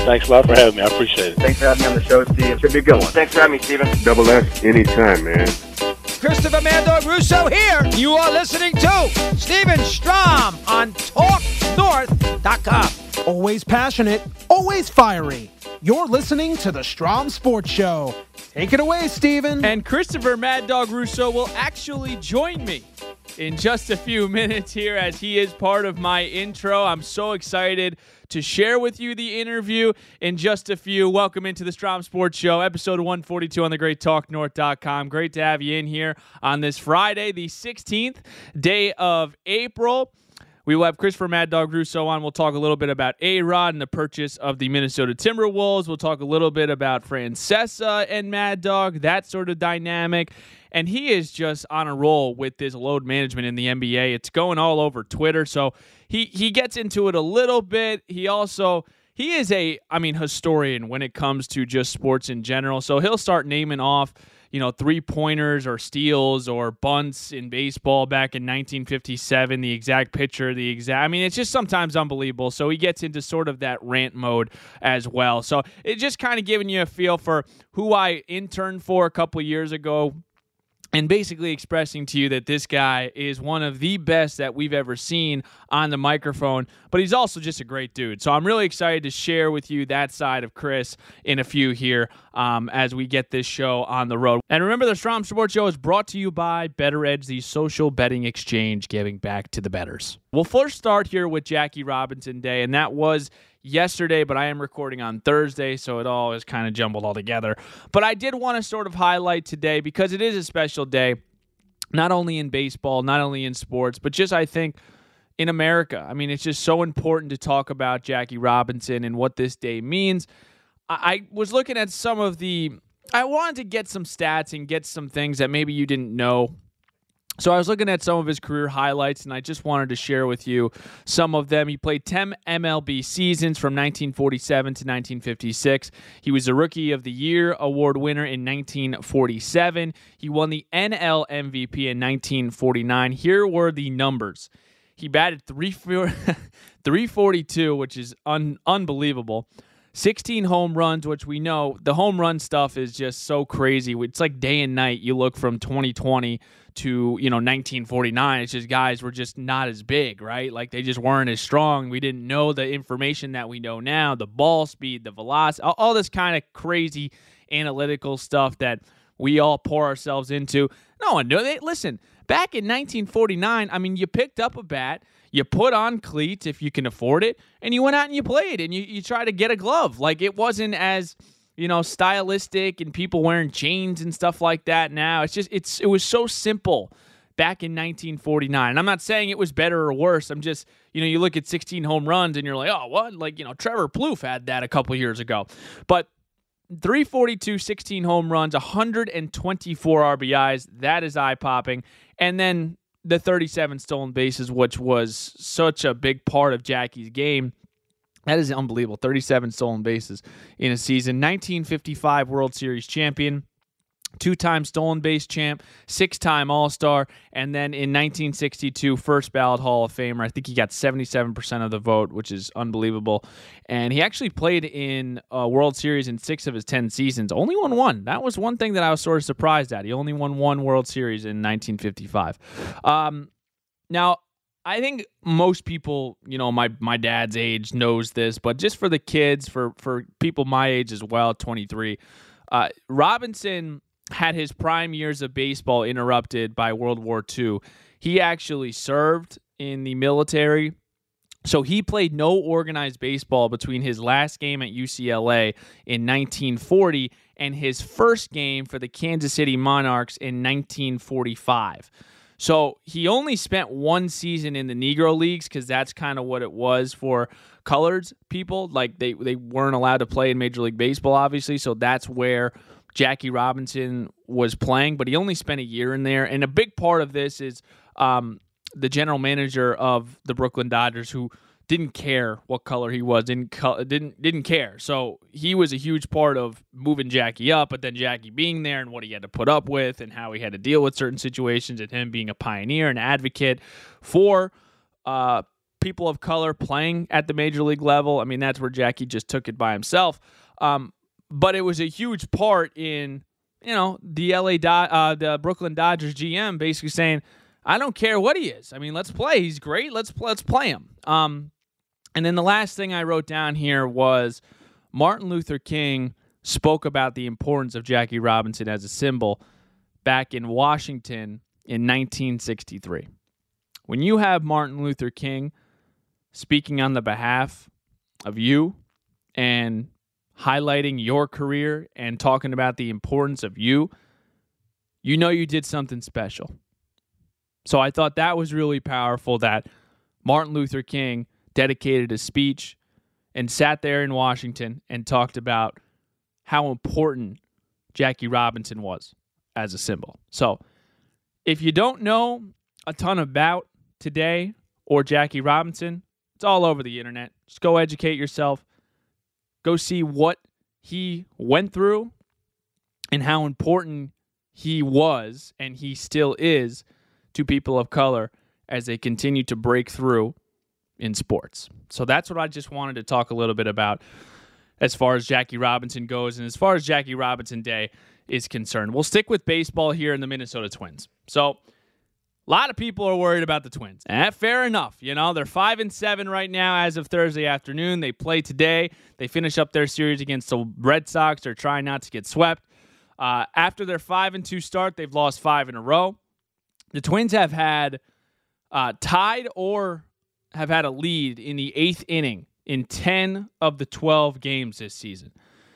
Thanks a lot for having me. I appreciate it. Thanks for having me on the show, Steve. Should be a good one. Thanks for having me, Steven. Double S anytime, man. Christopher Mad Dog Russo here. You are listening to Steven Strom on TalkNorth.com. Always passionate, always fiery. You're listening to the Strom Sports Show. Take it away, Steven. And Christopher Mad Dog Russo will actually join me in just a few minutes here as he is part of my intro. I'm so excited to share with you the interview in just a few. Welcome into the Strom Sports Show, episode 142 on the great TalkNorth.com. Great to have you in here on this Friday, the 16th day of April. We will have Christopher Mad Dog Russo on. We'll talk a little bit about A-Rod and the purchase of the Minnesota Timberwolves. We'll talk a little bit about Francesa and Mad Dog, that sort of dynamic. And he is just on a roll with this load management in the NBA. It's going all over Twitter. So he gets into it a little bit. He is a historian when it comes to just sports in general. So he'll start naming off, three-pointers or steals or bunts in baseball back in 1957, the exact pitcher, it's just sometimes unbelievable. So he gets into sort of that rant mode as well. So it's just kind of giving you a feel for who I interned for a couple of years ago, and basically expressing to you that this guy is one of the best that we've ever seen on the microphone, but he's also just a great dude. So I'm really excited to share with you that side of Chris in a few here as we get this show on the road. And remember, the Strom Sports Show is brought to you by Better Edge, the social betting exchange, giving back to the bettors. We'll first start here with Jackie Robinson Day, and that was yesterday, but I am recording on Thursday, so it all is kind of jumbled all together. But I did want to sort of highlight today, because it is a special day, not only in baseball, not only in sports, but just, I think, in America. It's just so important to talk about Jackie Robinson and what this day means. I was looking at I wanted to get some stats and get some things that maybe you didn't know. So I was looking at some of his career highlights, and I just wanted to share with you some of them. He played 10 MLB seasons from 1947 to 1956. He was a Rookie of the Year award winner in 1947. He won the NL MVP in 1949. Here were the numbers. He batted 342, which is unbelievable. 16 home runs, which we know the home run stuff is just so crazy. It's like day and night. You look from 2020 to 1949. It's just guys were just not as big, right? Like they just weren't as strong. We didn't know the information that we know now, the ball speed, the velocity, all this kind of crazy analytical stuff that we all pour ourselves into. No one knew. Listen, back in 1949, you picked up a bat, you put on cleats if you can afford it, and you went out and you played, and you try to get a glove. Like it wasn't as stylistic and people wearing chains and stuff like that now. It was so simple back in 1949. And I'm not saying it was better or worse. I'm just, you look at 16 home runs and you're like, oh, what? Like, Trevor Plouffe had that a couple years ago. But 342, 16 home runs, 124 RBIs. That is eye-popping. And then the 37 stolen bases, which was such a big part of Jackie's game. That is unbelievable. 37 stolen bases in a season. 1955 World Series champion, 2-time stolen base champ, 6-time All-Star, and then in 1962, first ballot Hall of Famer. I think he got 77% of the vote, which is unbelievable. And he actually played in a World Series in 6 of his 10 seasons. Only won one. That was one thing that I was sort of surprised at. He only won one World Series in 1955. Now, I think most people, my dad's age knows this, but just for the kids, for people my age as well, 23, Robinson had his prime years of baseball interrupted by World War II. He actually served in the military, so he played no organized baseball between his last game at UCLA in 1940 and his first game for the Kansas City Monarchs in 1945. So he only spent one season in the Negro Leagues because that's kind of what it was for colored people. Like they weren't allowed to play in Major League Baseball, obviously. So that's where Jackie Robinson was playing. But he only spent a year in there. And a big part of this is the general manager of the Brooklyn Dodgers, who didn't care what color he was, didn't care. So he was a huge part of moving Jackie up, but then Jackie being there and what he had to put up with and how he had to deal with certain situations, and him being a pioneer and advocate for people of color playing at the major league level. I mean, that's where Jackie just took it by himself. But it was a huge part in, the Brooklyn Dodgers GM basically saying, I don't care what he is. I mean, let's play. He's great. Let's play him. And then the last thing I wrote down here was Martin Luther King spoke about the importance of Jackie Robinson as a symbol back in Washington in 1963. When you have Martin Luther King speaking on the behalf of you and highlighting your career and talking about the importance of you, you know you did something special. So I thought that was really powerful that Martin Luther King dedicated a speech and sat there in Washington and talked about how important Jackie Robinson was as a symbol. So if you don't know a ton about today or Jackie Robinson, it's all over the internet. Just go educate yourself. Go see what he went through and how important he was and he still is to people of color as they continue to break through in sports. So that's what I just wanted to talk a little bit about as far as Jackie Robinson goes and as far as Jackie Robinson Day is concerned. We'll stick with baseball here in the Minnesota Twins. So a lot of people are worried about the Twins. Fair enough. They're 5-7 right now as of Thursday afternoon. They play today. They finish up their series against the Red Sox. They're trying not to get swept. After their 5-2 start, they've lost 5 in a row. The Twins have had tied or have had a lead in the 8th inning in 10 of the 12 games this season.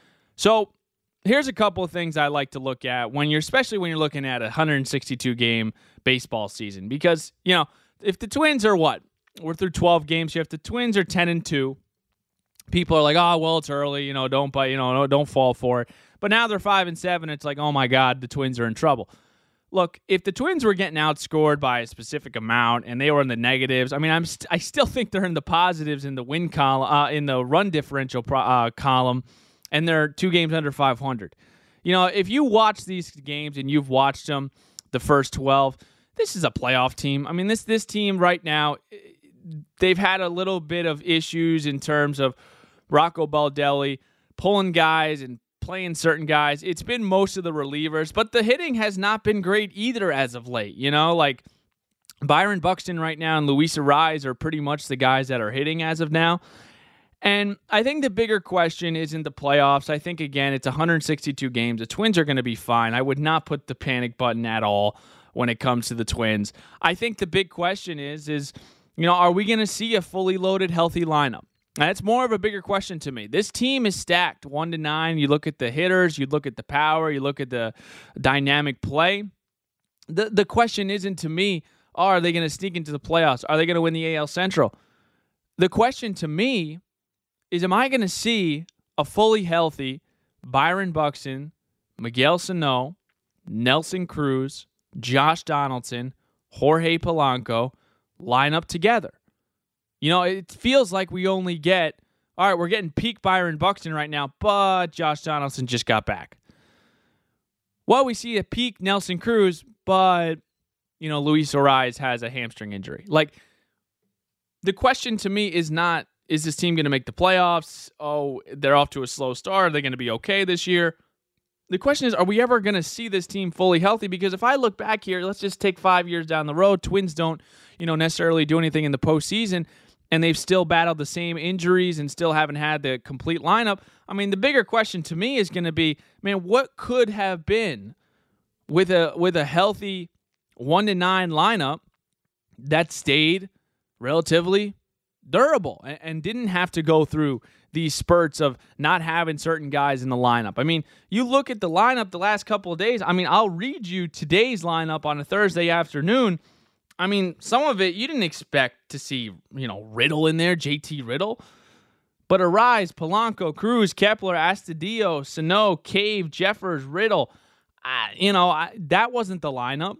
So here's a couple of things I like to look at especially when you're looking at a 162-game baseball season. Because, if the Twins are we're through 12 games here. If the Twins are 10-2, people are like, oh, well, it's early, don't bite, don't fall for it. But now they're 5-7. It's like, oh my God, the Twins are in trouble. Look, if the Twins were getting outscored by a specific amount and they were in the negatives, I mean, I still think they're in the positives in the win column, in the run differential column, and they're 2 games under 500. If you watch these games and you've watched them, the first 12, this is a playoff team. I mean, this team right now, they've had a little bit of issues in terms of Rocco Baldelli pulling guys and playing certain guys. It's been most of the relievers, but the hitting has not been great either as of late. Like Byron Buxton right now and Luis Arraez are pretty much the guys that are hitting as of now. And I think the bigger question isn't the playoffs. I think, again, it's 162 games. The Twins are going to be fine. I would not put the panic button at all when it comes to the Twins. I think the big question is are we going to see a fully loaded, healthy lineup? That's more of a bigger question to me. This team is stacked 1-9. You look at the hitters, you look at the power, you look at the dynamic play. The question isn't to me, are they going to sneak into the playoffs? Are they going to win the AL Central? The question to me is, am I going to see a fully healthy Byron Buxton, Miguel Sano, Nelson Cruz, Josh Donaldson, Jorge Polanco line up together? It feels like we only get, all right, we're getting peak Byron Buxton right now, but Josh Donaldson just got back. Well, we see a peak Nelson Cruz, but, Luis Arraez has a hamstring injury. Like, the question to me is not, is this team going to make the playoffs? Oh, they're off to a slow start. Are they going to be okay this year? The question is, are we ever going to see this team fully healthy? Because if I look back here, let's just take 5 years down the road. Twins don't, necessarily do anything in the postseason, and they've still battled the same injuries and still haven't had the complete lineup. I mean, the bigger question to me is going to be, what could have been with a healthy 1-9 lineup that stayed relatively durable and didn't have to go through these spurts of not having certain guys in the lineup. I mean, you look at the lineup the last couple of days. I mean, I'll read you today's lineup on a Thursday afternoon. I mean, some of it you didn't expect to see, Riddle in there, JT Riddle. But Arraez, Polanco, Cruz, Kepler, Astudillo, Sano, Cave, Jeffers, Riddle. That wasn't the lineup.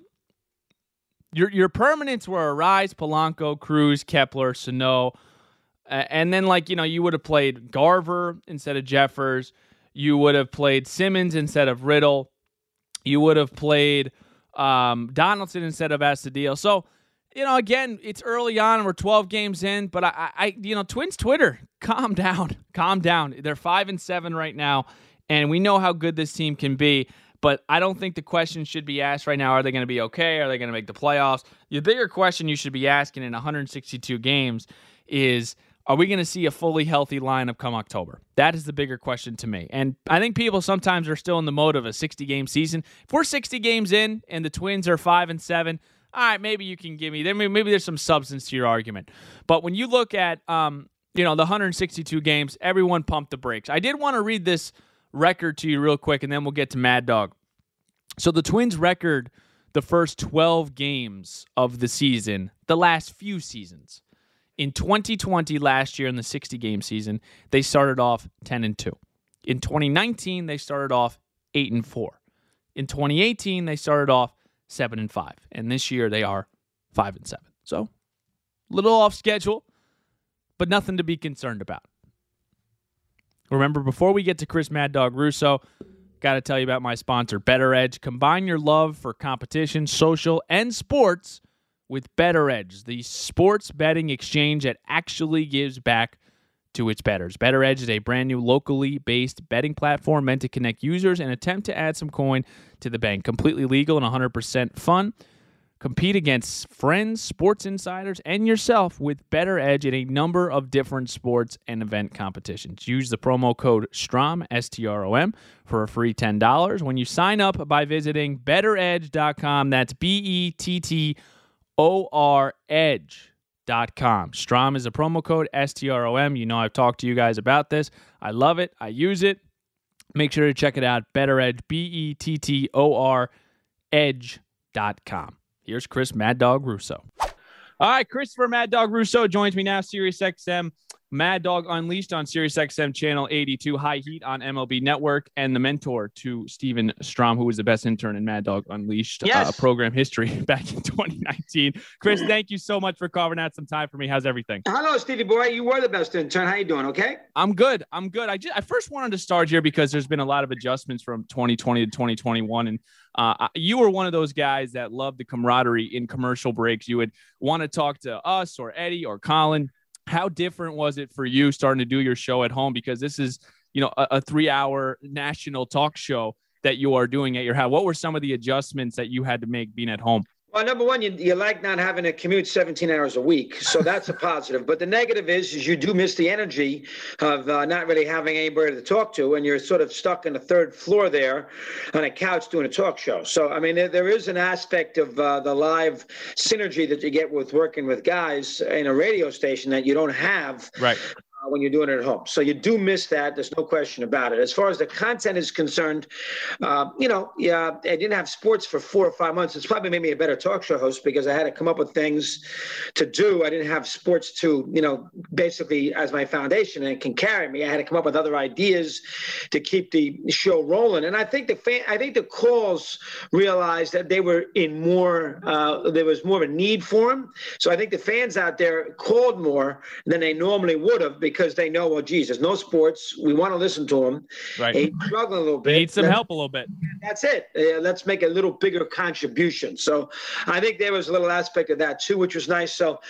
Your permanents were Arraez, Polanco, Cruz, Kepler, Sano. And then, you would have played Garver instead of Jeffers. You would have played Simmons instead of Riddle. You would have played Donaldson instead of Astudillo. So Again, it's early on and we're 12 games in, but Twins Twitter, calm down. They're 5-7 right now, and we know how good this team can be, but I don't think the question should be asked right now, are they going to be okay? Are they going to make the playoffs? The bigger question you should be asking in 162 games is, are we going to see a fully healthy lineup come October? That is the bigger question to me. And I think people sometimes are still in the mode of a 60-game season. If we're 60 games in and the Twins are 5-7, all right, maybe you can give me, maybe there's some substance to your argument. But when you look at, the 162 games, everyone pumped the brakes. I did want to read this record to you real quick, and then we'll get to Mad Dog. So the Twins record the first 12 games of the season, the last few seasons. In 2020, last year in the 60-game season, they started off 10-2. In 2019, they started off 8-4. In 2018, they started off 7-5. And this year, they are 5-7. So, a little off schedule, but nothing to be concerned about. Remember, before we get to Chris Mad Dog Russo, got to tell you about my sponsor, Better Edge. Combine your love for competition, social, and sports with Better Edge, the sports betting exchange that actually gives back to its bettors. Better Edge is a brand new locally based betting platform meant to connect users and attempt to add some coin to the bank. Completely legal and 100% fun. Compete against friends, sports insiders, and yourself with Better Edge in a number of different sports and event competitions. Use the promo code STROM, S-T-R-O-M, for a free $10 when you sign up by visiting betteredge.com. That's BETTOR Edge.com. STROM is a promo code, S-T-R-O-M. You know I've talked to you guys about this. I love it. I use it. Make sure to check it out. Better Edge, BETTOR Edge.com. Here's Chris Mad Dog Russo. All right, Christopher Mad Dog Russo joins me now, SiriusXM. Mad Dog Unleashed on SiriusXM Channel 82, High Heat on MLB Network, and the mentor to Steven Strom, who was the best intern in Mad Dog Unleashed program history back in 2019. Chris, thank you so much for carving out some time for me. How's everything? Hello, Stevie boy. You were the best intern. How you doing? Okay. I'm good. I first wanted to start here because there's been a lot of adjustments from 2020 to 2021, and you were one of those guys that loved the camaraderie in commercial breaks. You would want to talk to us or Eddie or Colin. How different was it for you starting to do your show at home? Because this is, a 3-hour national talk show that you are doing at your house. What were some of the adjustments that you had to make being at home? Well, number one, you like not having to commute 17 hours a week. So that's a positive. But the negative is you do miss the energy of not really having anybody to talk to. And you're sort of stuck on the third floor there on a couch doing a talk show. So, I mean, there is an aspect of the live synergy that you get with working with guys in a radio station that you don't have. Right. When you're doing it at home. So you do miss that. There's no question about it. As far as the content is concerned, I didn't have sports for 4 or 5 months. It's probably made me a better talk show host because I had to come up with things to do. I didn't have sports to, basically as my foundation, and it can carry me. I had to come up with other ideas to keep the show rolling. And I think the calls realized that they were in more, there was more of a need for them. So I think the fans out there called more than they normally would have, because they know, well, geez, there's no sports. We want to listen to them. Right. He's struggling a little bit. They need some help a little bit. That's it. Let's make a little bigger contribution. So I think there was a little aspect of that too, which was nice. So,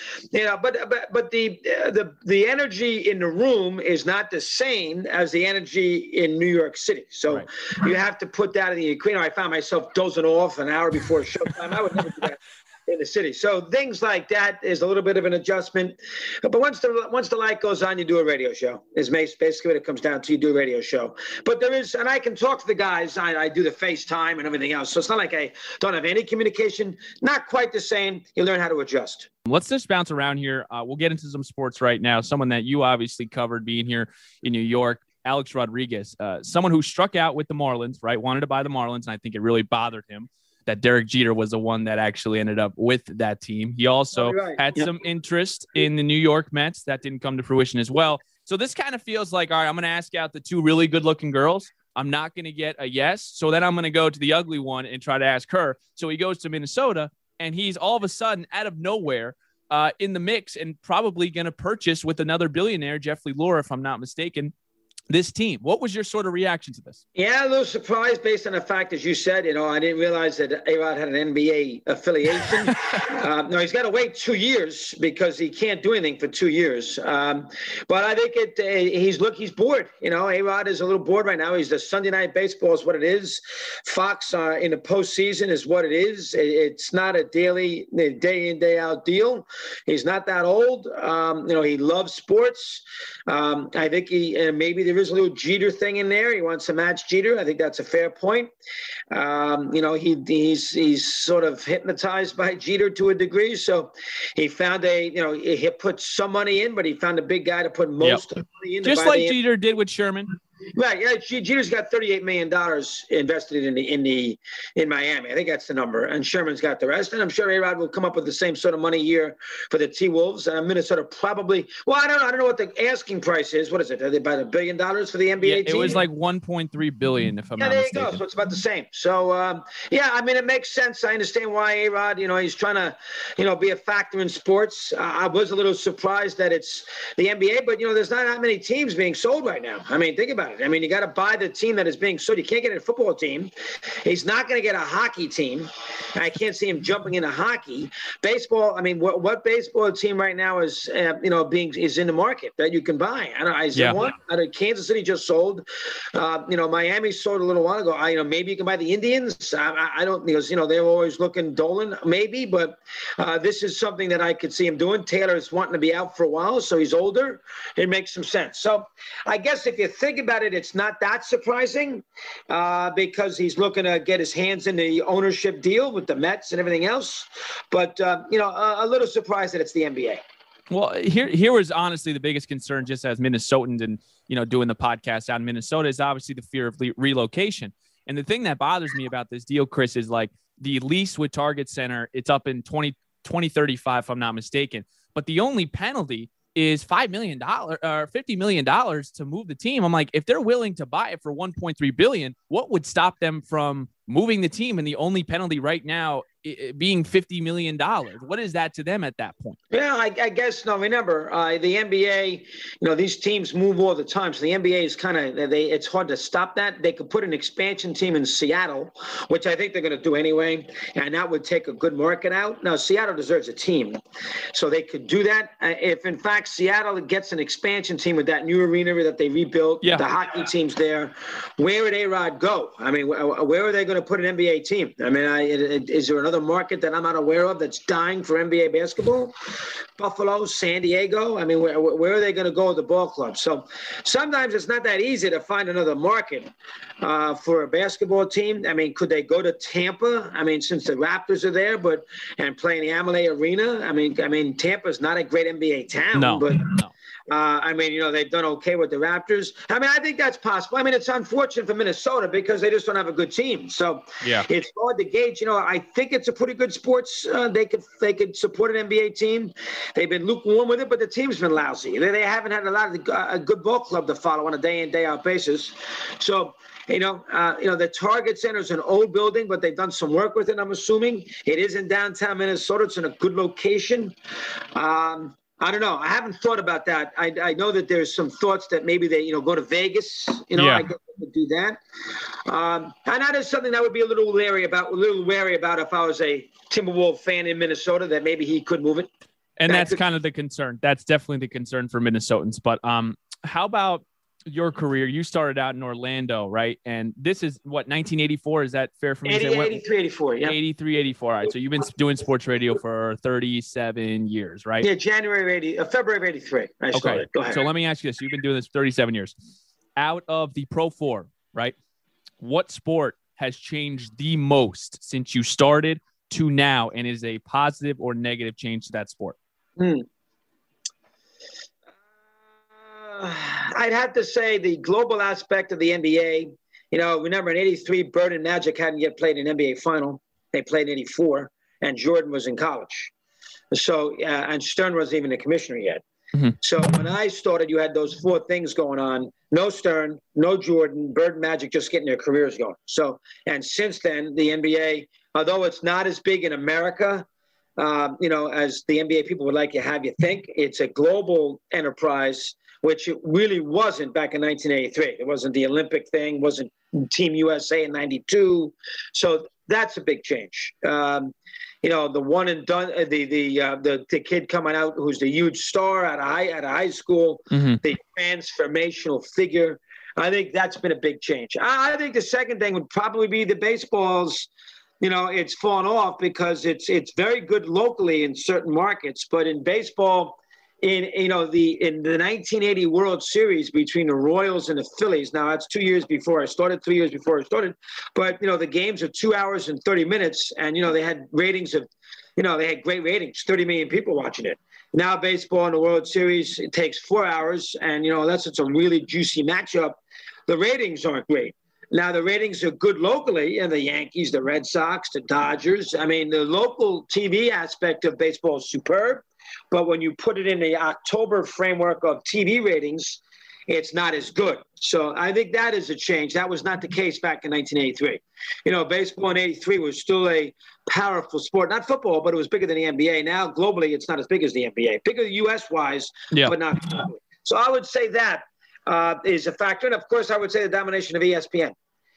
but the energy in the room is not the same as the energy in New York City. So you have to put that in the equation. I found myself dozing off an hour before showtime. I would never do that in the city. So things like that is a little bit of an adjustment. But once the light goes on, you do a radio show. Is basically what it comes down to. You do a radio show. But there is, and I can talk to the guys. I do the FaceTime and everything else. So it's not like I don't have any communication. Not quite the same. You learn how to adjust. Let's just bounce around here. We'll get into some sports right now. Someone that you obviously covered being here in New York, Alex Rodriguez, someone who struck out with the Marlins, right? Wanted to buy the Marlins, and I think it really bothered him that Derek Jeter was the one that actually ended up with that team. He also had some interest in the New York Mets. That didn't come to fruition as well. So this kind of feels like, all right, I'm going to ask out the 2 really good-looking girls. I'm not going to get a yes. So then I'm going to go to the ugly one and try to ask her. So he goes to Minnesota, and he's all of a sudden out of nowhere in the mix and probably going to purchase with another billionaire, Jeffrey Lurie, if I'm not mistaken, this team. What was your sort of reaction to this? Yeah, a little surprised based on the fact, as you said, I didn't realize that A-Rod had an NBA affiliation. No, he's got to wait 2 years because he can't do anything for 2 years. But I think he's bored. A-Rod is a little bored right now. He's the Sunday Night Baseball is what it is. Fox in the postseason is what it is. It's not a day in, day out deal. He's not that old. He loves sports. I think maybe there is a little Jeter thing in there. He wants to match Jeter. I think that's a fair point. He's sort of hypnotized by Jeter to a degree. So he found he put some money in, but he found a big guy to put most of the money in. Just like Jeter did with Sherman. Right. Yeah. Jeter's got $38 million invested in Miami. I think that's the number. And Sherman's got the rest. And I'm sure A-Rod will come up with the same sort of money here for the T-Wolves. And Minnesota probably. Well, I don't know what the asking price is. What is it? Are they about $1 billion for the NBA team? It was like $1.3 billion, if I'm not mistaken. There you go. So it's about the same. So it makes sense. I understand why A-Rod. He's trying to, be a factor in sports. I was a little surprised that it's the NBA, but there's not that many teams being sold right now. I mean, think about it. I mean, you got to buy the team that is being sold. You can't get a football team. He's not going to get a hockey team. I can't see him jumping into hockey. Baseball. I mean, what baseball team right now is is in the market that you can buy? I don't know. Is there one? Kansas City just sold. Miami sold a little while ago. Maybe you can buy the Indians. I don't because they're always looking Dolan maybe, but this is something that I could see him doing. Taylor's wanting to be out for a while, so he's older. It makes some sense. So I guess if you think about it, it's not that surprising because he's looking to get his hands in the ownership deal with the Mets and everything else. But, a little surprised that it's the NBA. Well, here was honestly the biggest concern just as Minnesotans and, doing the podcast out in Minnesota is obviously the fear of relocation. And the thing that bothers me about this deal, Chris, is like the lease with Target Center, it's up in 2035, if I'm not mistaken. But the only penalty is $5 million or $50 million to move the team. I'm like, if they're willing to buy it for $1.3 billion, what would stop them from moving the team? And the only penalty right now being $50 million. What is that to them at that point? Yeah, I guess. No, remember, the NBA, these teams move all the time. So the NBA is it's hard to stop that. They could put an expansion team in Seattle, which I think they're going to do anyway. And that would take a good market out. Now, Seattle deserves a team. So they could do that. If, in fact, Seattle gets an expansion team with that new arena that they rebuilt, the hockey team's there, where would A-Rod go? I mean, where are they going to put an NBA team? I mean, is there another market that I'm not aware of that's dying for NBA basketball? Buffalo, San Diego. I mean, where are they going to go with the ball club? So sometimes it's not that easy to find another market for a basketball team. I mean, could they go to Tampa? I mean, since the Raptors are there, and play in the Amalie Arena. I mean, Tampa's not a great NBA town, no. They've done okay with the Raptors. I mean, I think that's possible. I mean, it's unfortunate for Minnesota because they just don't have a good team. So it's hard to gauge. I think it's a pretty good sports. They could support an NBA team. They've been lukewarm with it, but the team's been lousy. They haven't had a good ball club to follow on a day in, day out basis. So, the Target Center is an old building, but they've done some work with it, I'm assuming. It is in downtown Minnesota. It's in a good location. I don't know. I haven't thought about that. I know that there's some thoughts that maybe they, go to Vegas. I guess they could do that. And that is something that would be a little wary about if I was a Timberwolves fan in Minnesota, that maybe he could move it. And that's kind of the concern. That's definitely the concern for Minnesotans. But how about your career? You started out in Orlando, right? And this is what, 1984? Is that fair for me to say? 83, 84, yeah. 83, 84. All right. So you've been doing sports radio for 37 years, right? Yeah, February of 83. I started. Go ahead. So let me ask you this. You've been doing this for 37 years. Out of the Pro 4, right? What sport has changed the most since you started to now and is a positive or negative change to that sport? I'd have to say the global aspect of the NBA. Remember in 83, Bird and Magic hadn't yet played an NBA final. They played in 84, and Jordan was in college. So, and Stern wasn't even a commissioner yet. Mm-hmm. So when I started, you had those four things going on. No Stern, no Jordan, Bird and Magic just getting their careers going. So, and since then, the NBA, although it's not as big in America, as the NBA people would like to have you think, it's a global enterprise which it really wasn't back in 1983. It wasn't the Olympic thing, wasn't Team USA in 92. So that's a big change. The one and done, the kid coming out who's the huge star out of high school, the transformational figure. I think that's been a big change. I think the second thing would probably be the baseballs. It's fallen off because it's very good locally in certain markets, but in baseball, in the 1980 World Series between the Royals and the Phillies. Now that's 2 years before I started, 3 years before I started, but the games are 2 hours and 30 minutes, and they had ratings of, they had great ratings, 30 million people watching it. Now baseball in the World Series, it takes 4 hours, and unless it's a really juicy matchup, the ratings aren't great. Now, the ratings are good locally, and the Yankees, the Red Sox, the Dodgers. I mean, the local TV aspect of baseball is superb, but when you put it in the October framework of TV ratings, it's not as good. So I think that is a change. That was not the case back in 1983. Baseball in 83 was still a powerful sport. Not football, but it was bigger than the NBA. Now, globally, it's not as big as the NBA. Bigger U.S.-wise, but not globally. So I would say that is a factor. And, of course, I would say the domination of ESPN.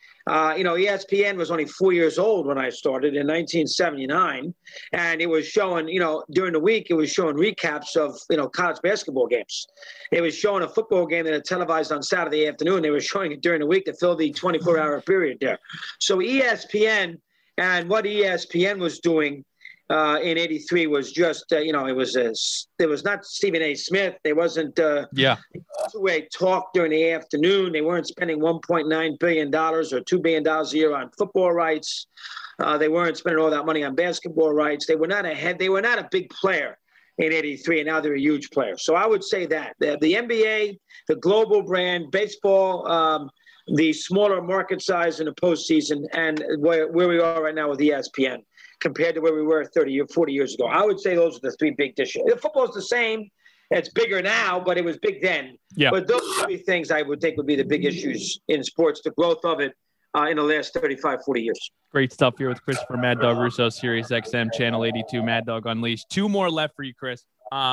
ESPN was only 4 years old when I started in 1979, and it was showing, during the week, it was showing recaps of, college basketball games. It was showing a football game that had televised on Saturday afternoon. They were showing it during the week to fill the 24-hour period there. So ESPN and what ESPN was doing in 83 was just, there was not Stephen A. Smith. There wasn't two-way talk during the afternoon. They weren't spending $1.9 billion or $2 billion a year on football rights. They weren't spending all that money on basketball rights. They were not ahead. They were not a big player in 83, and now they're a huge player. So I would say that. The NBA, the global brand, baseball, the smaller market size in the postseason, and where we are right now with ESPN, compared to where we were 30 or 40 years ago. I would say those are the three big issues. The football's the same. It's bigger now, but it was big then. Yeah. But those three things I would think would be the big issues in sports, the growth of it in the last 35, 40 years. Great stuff here with Christopher Mad Dog Russo, Sirius XM, Channel 82, Mad Dog Unleashed. Two more left for you, Chris.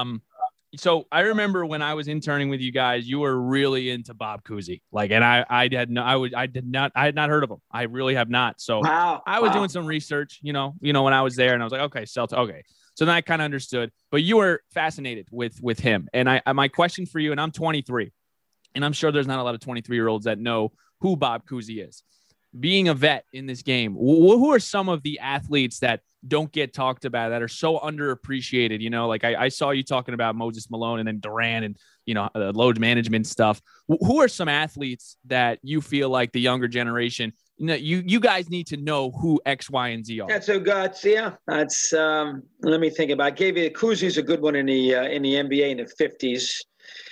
So I remember when I was interning with you guys, you were really into Bob Cousy. And I had not heard of him. I really have not. So I was doing some research, when I was there, and I was like, okay, Celtics. Okay. So then I kind of understood, but you were fascinated with him. And my question for you, and I'm 23, and I'm sure there's not a lot of 23-year-olds that know who Bob Cousy is. Being a vet in this game, who are some of the athletes that don't get talked about, that are so underappreciated? I saw you talking about Moses Malone and then Durant and, load management stuff. Who are some athletes that you feel like the younger generation, you guys need to know who X, Y, and Z are? That's a guts. Yeah. That's, let me think about it. I gave you Cousy's a good one in the NBA in the 50s.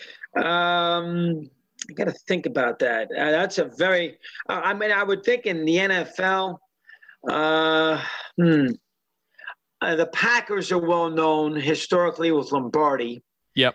I got to think about that. That's a very, I would think in the NFL, the Packers are well known historically with Lombardi. Yep.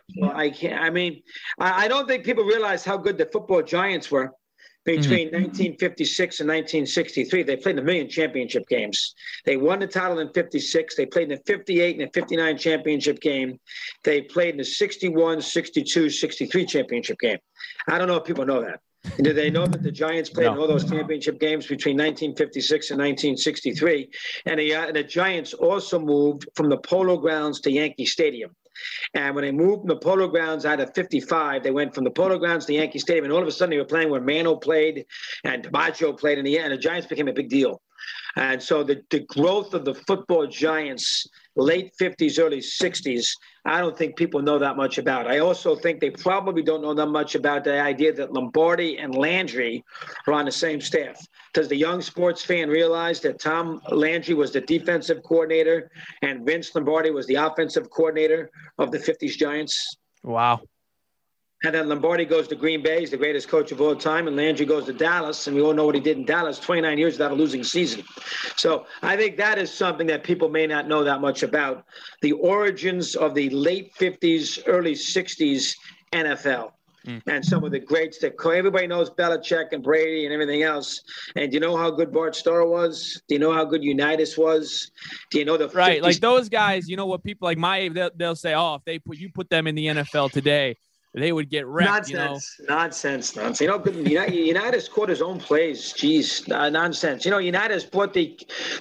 I don't think people realize how good the football Giants were between 1956 and 1963. They played in 1 million championship games. They won the title in 56. They played in the 58 and the 59 championship game. They played in the 61, 62, 63 championship game. I don't know if people know that. Do they know that the Giants played in all those championship games between 1956 and 1963? And the Giants also moved from the Polo Grounds to Yankee Stadium. And when they moved from the Polo Grounds out of 55, they went from the Polo Grounds to Yankee Stadium. And all of a sudden they were playing where Mano played and DiMaggio played in the end. And the Giants became a big deal. And so the growth of the football Giants, late 50s, early 60s, I don't think people know that much about. I also think they probably don't know that much about the idea that Lombardi and Landry are on the same staff. Does the young sports fan realize that Tom Landry was the defensive coordinator and Vince Lombardi was the offensive coordinator of the 50s Giants? Wow. And then Lombardi goes to Green Bay. He's the greatest coach of all time. And Landry goes to Dallas. And we all know what he did in Dallas, 29 years without a losing season. So I think that is something that people may not know that much about. The origins of the late 50s, early 60s NFL. And some of the greats that everybody knows, Belichick and Brady and everything else. And do you know how good Bart Starr was? Do you know how good Unitas was? Do you know the 50s? Like those guys? You know what people like my they'll say, oh, if you put them in the NFL today, they would get wrecked. Nonsense. You know, United scored his own plays. Jeez, nonsense. You know, United brought the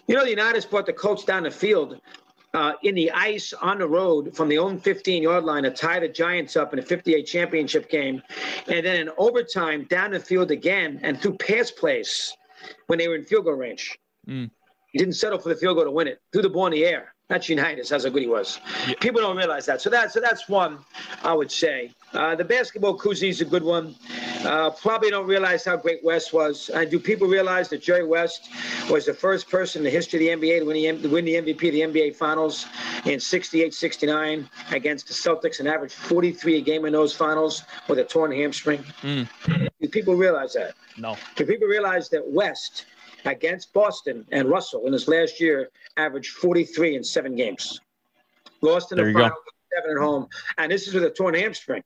Colts down the field in the ice on the road from the own 15-yard line to tie the Giants up in a 58 championship game, and then in overtime down the field again and threw pass plays when they were in field goal range. He didn't settle for the field goal to win it. Threw the ball in the air. That's Unitas. That's how good he was. Yeah. People don't realize that. So that's one, I would say. The basketball koozie is a good one. Probably don't realize how great West was. Do people realize that Jerry West was the first person in the history of the NBA to win the MVP of the NBA Finals in 68-69 against the Celtics and averaged 43 a game in those finals with a torn hamstring? Do people realize that? No. Do people realize that West against Boston and Russell in his last year averaged 43 in 7 games? Lost in the final, 7 at home. And this is with a torn hamstring.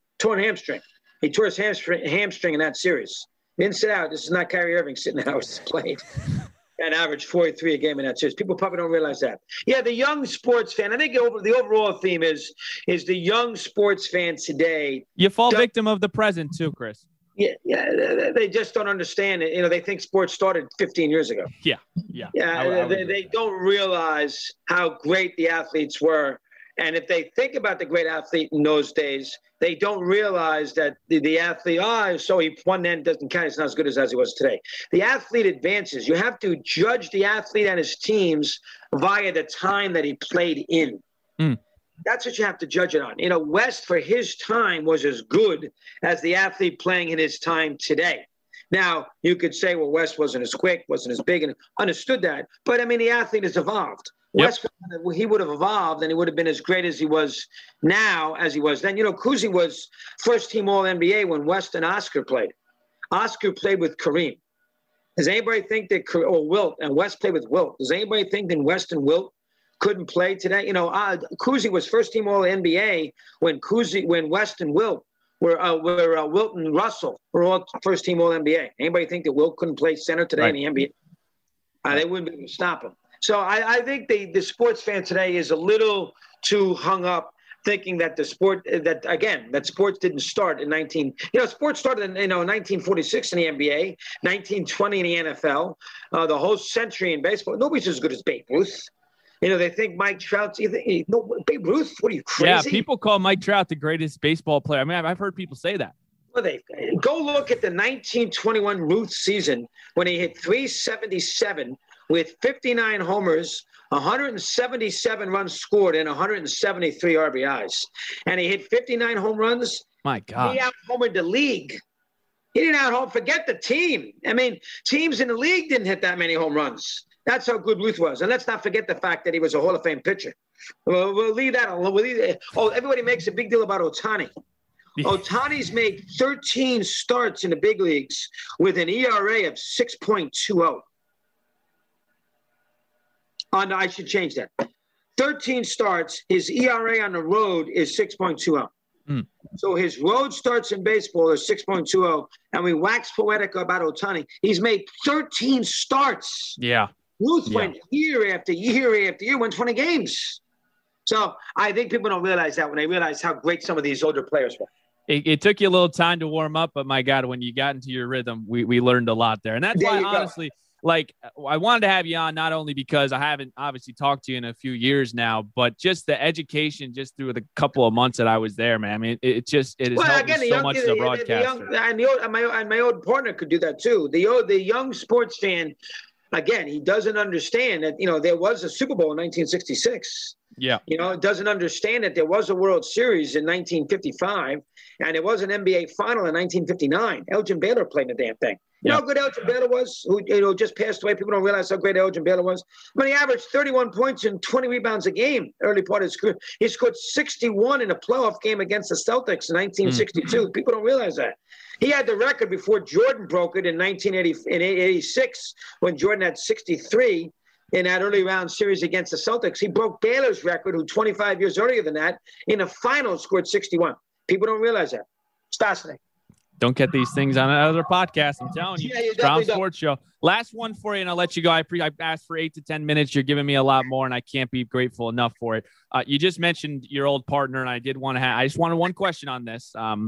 He tore his hamstring in that series. He didn't sit out. This is not Kyrie Irving sitting out. He's played and averaged 43 a game in that series. People probably don't realize that. Yeah, the young sports fan. I think the overall theme is the young sports fan today. You fall victim of the present too, Chris. Yeah, they just don't understand it. You know, they think sports started 15 years ago. Yeah. They don't realize how great the athletes were. And if they think about the great athlete in those days, they don't realize that the athlete, so he won then, doesn't count. It's not as good as he was today. The athlete advances. You have to judge the athlete and his teams via the time that he played in. That's what you have to judge it on. You know, West for his time was as good as the athlete playing in his time today. Now, you could say, well, West wasn't as quick, wasn't as big, and understood that. But, I mean, the athlete has evolved. Yep. West, he would have evolved, and he would have been as great as he was now as he was then. You know, Cousy was first-team All-NBA when West and Oscar played. Oscar played with Kareem. Does anybody think that – or Wilt, and West played with Wilt. Does anybody think that West and Wilt couldn't play today? You know, Cousy was first-team All-NBA when West and Wilt were Wilt and Russell were all first-team All-NBA. Anybody think that Wilt couldn't play center today in the NBA? They wouldn't be able to stop him. So I think the sports fan today is a little too hung up thinking that that sports didn't start in sports started in 1946 in the NBA, 1920 in the NFL, the whole century in baseball. Nobody's as good as Babe Ruth. You know, they think Mike Trout's Babe Ruth. What are you, crazy? Yeah, people call Mike Trout the greatest baseball player. I mean, I've heard people say that. Well, they go look at the 1921 Ruth season when he hit 377 with 59 homers, 177 runs scored, and 173 RBIs. And he hit 59 home runs. My God. He out-homered the league. He didn't out-home. Forget the team. I mean, teams in the league didn't hit that many home runs. That's how good Ruth was. And let's not forget the fact that he was a Hall of Fame pitcher. We'll leave that alone. Everybody makes a big deal about Ohtani. Ohtani's made 13 starts in the big leagues with an ERA of 6.20. I should change that. 13 starts. His ERA on the road is 6.20. So his road starts in baseball are 6.20. And we wax poetic about Ohtani. He's made 13 starts. Yeah. Ruth went year after year after year, won 20 games. So I think people don't realize that when they realize how great some of these older players were. It took you a little time to warm up, but my God, when you got into your rhythm, we learned a lot there. And that's why, honestly, I wanted to have you on not only because I haven't obviously talked to you in a few years now, but just the education just through the couple of months that I was there, man. I mean, it has helped me so much as a broadcaster. My old partner could do that too. The young sports fan, again, he doesn't understand that, there was a Super Bowl in 1966. Yeah. Doesn't understand that there was a World Series in 1955 and there was an NBA final in 1959. Elgin Baylor played the damn thing. You know how good Elgin Baylor was, who just passed away? People don't realize how great Elgin Baylor was. When he averaged 31 points and 20 rebounds a game, early part of his career. He scored 61 in a playoff game against the Celtics in 1962. People don't realize that. He had the record before Jordan broke it in 1986 when Jordan had 63 in that early round series against the Celtics. He broke Baylor's record, who 25 years earlier than that, in the finals scored 61. People don't realize that. It's fascinating. Don't get these things on another podcast. I'm telling you. You Strong Sports Show. Last one for you, and I'll let you go. I asked for 8 to 10 minutes. You're giving me a lot more, and I can't be grateful enough for it. You just mentioned your old partner, and I did want to I just wanted one question on this.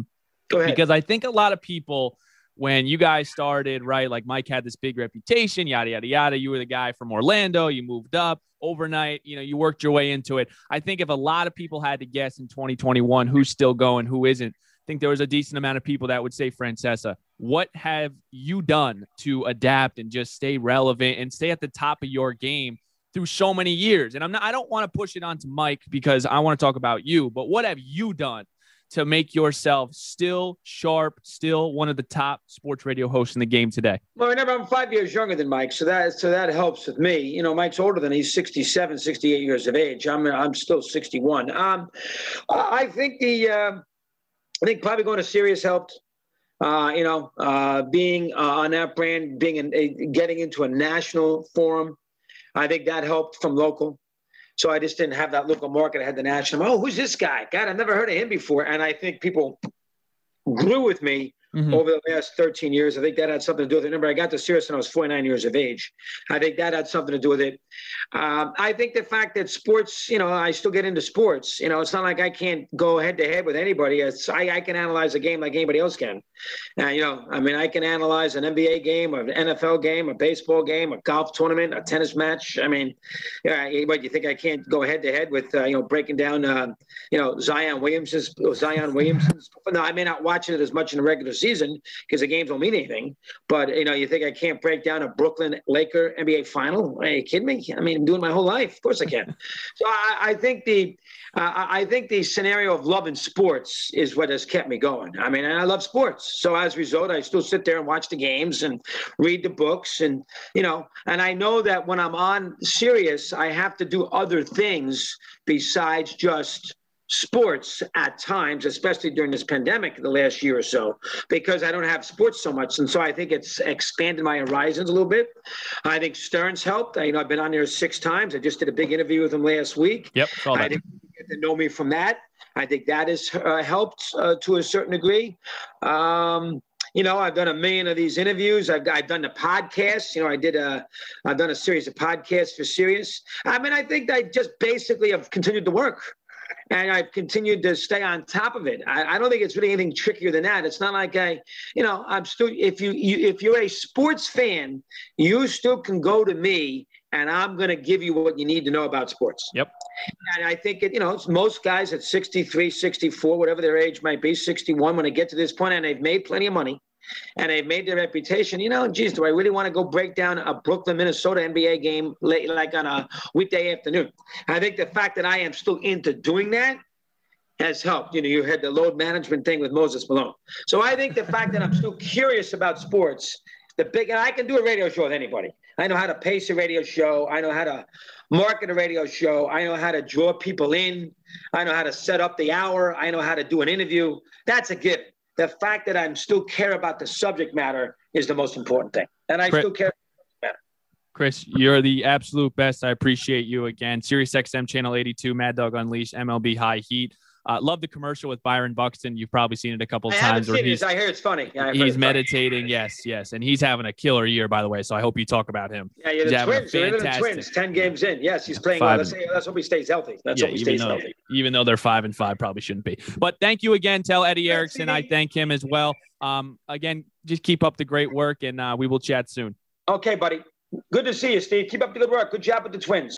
Go ahead. Because I think a lot of people, when you guys started, right, like Mike had this big reputation, yada, yada, yada. You were the guy from Orlando. You moved up overnight. You worked your way into it. I think if a lot of people had to guess in 2021 who's still going, who isn't, I think there was a decent amount of people that would say Francesa. What have you done to adapt and just stay relevant and stay at the top of your game through so many years? And I don't want to push it onto Mike because I want to talk about you, but what have you done to make yourself still sharp, still one of the top sports radio hosts in the game today? Well, remember, I'm 5 years younger than Mike, so that helps with me. Mike's older than he's 67, 68 years of age. I'm still 61. I think probably going to Sirius helped. Being on that brand, getting into a national forum, I think that helped from local. So I just didn't have that local market. I had the national. Oh, who's this guy? God, I've never heard of him before. And I think people grew with me over the last 13 years. I think that had something to do with it. Remember, I got to Sirius when I was 49 years of age. I think that had something to do with it. I think the fact that sports, I still get into sports. It's not like I can't go head-to-head with anybody. I can analyze a game like anybody else can. I can analyze an NBA game, an NFL game, a baseball game, a golf tournament, a tennis match. What, you think I can't go head-to-head with, breaking down, Zion Williamson's? No, I may not watch it as much in the regular season because the games don't mean anything. But, you think I can't break down a Brooklyn Laker NBA final? Are you kidding me? I'm doing my whole life. Of course I can. So I think the scenario of loving sports is what has kept me going. And I love sports. So as a result, I still sit there and watch the games and read the books. And, and I know that when I'm on Sirius, I have to do other things besides just sports at times, especially during this pandemic the last year or so, because I don't have sports so much. And so I think it's expanded my horizons a little bit. I think Stearns helped. I've been on there 6 times. I just did a big interview with him last week. Yep. I think you get to know me from that. I think that has helped to a certain degree. I've done a million of these interviews. I've done the podcasts. I've done a series of podcasts for Sirius. I think I just basically have continued to work. And I've continued to stay on top of it. I don't think it's really anything trickier than that. It's not like I'm still, if you're a sports fan, you still can go to me and I'm going to give you what you need to know about sports. Yep. And I think, it's most guys at 63, 64, whatever their age might be, 61, when they get to this point and they've made plenty of money and they've made their reputation, do I really want to go break down a Brooklyn, Minnesota NBA game late, like on a weekday afternoon? I think the fact that I am still into doing that has helped. You had the load management thing with Moses Malone. So I think the fact that I'm still curious about sports, and I can do a radio show with anybody. I know how to pace a radio show. I know how to market a radio show. I know how to draw people in. I know how to set up the hour. I know how to do an interview. That's a given. The fact that I still care about the subject matter is the most important thing. And I still care about the subject matter. Chris, you're the absolute best. I appreciate you again. SiriusXM Channel 82, Mad Dog Unleashed, MLB High Heat. Love the commercial with Byron Buxton. You've probably seen it a couple of times. I hear it's funny. Yeah, he's meditating. Funny. Yes. And he's having a killer year, by the way. So I hope you talk about him. Yeah, the Twins. 10 games in. Yes, he's playing well. Let's hope he stays healthy. Healthy. Even though they're 5-5, probably shouldn't be. But thank you again. Tell Eddie Erickson I thank him as well. Again, just keep up the great work, and we will chat soon. Okay, buddy. Good to see you, Steve. Keep up the good work. Good job with the Twins.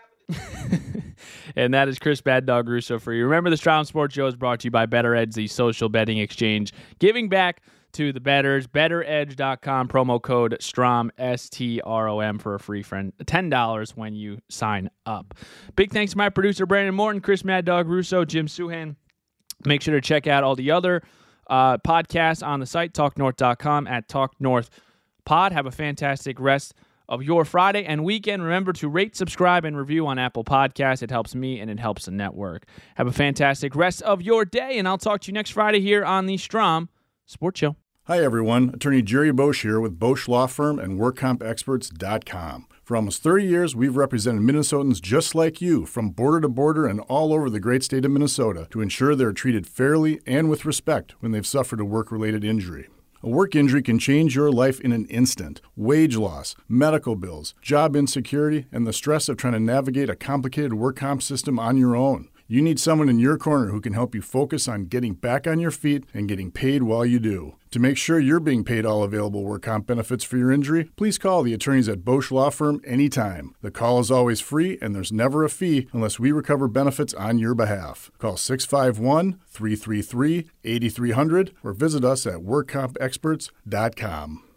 And that is Chris Bad Dog Russo for you. Remember, the Strom Sports Show is brought to you by Better Edge, the social betting exchange, giving back to the bettors. BetterEdge.com, promo code STROM, STROM, for a free friend, $10 when you sign up. Big thanks to my producer, Brandon Morton, Chris Mad Dog Russo, Jim Suhan. Make sure to check out all the other podcasts on the site, TalkNorth.com, at TalkNorthPod. Have a fantastic rest of your Friday and weekend. Remember to rate, subscribe, and review on Apple Podcasts. It helps me and it helps the network. Have a fantastic rest of your day, and I'll talk to you next Friday here on the Strom Sports Show. Hi, everyone. Attorney Jerry Bosch here with Bosch Law Firm and WorkCompExperts.com. For almost 30 years, we've represented Minnesotans just like you from border to border and all over the great state of Minnesota to ensure they're treated fairly and with respect when they've suffered a work-related injury. A work injury can change your life in an instant. Wage loss, medical bills, job insecurity, and the stress of trying to navigate a complicated work comp system on your own. You need someone in your corner who can help you focus on getting back on your feet and getting paid while you do. To make sure you're being paid all available work comp benefits for your injury, please call the attorneys at Bosch Law Firm anytime. The call is always free and there's never a fee unless we recover benefits on your behalf. Call 651-333-8300 or visit us at workcompexperts.com.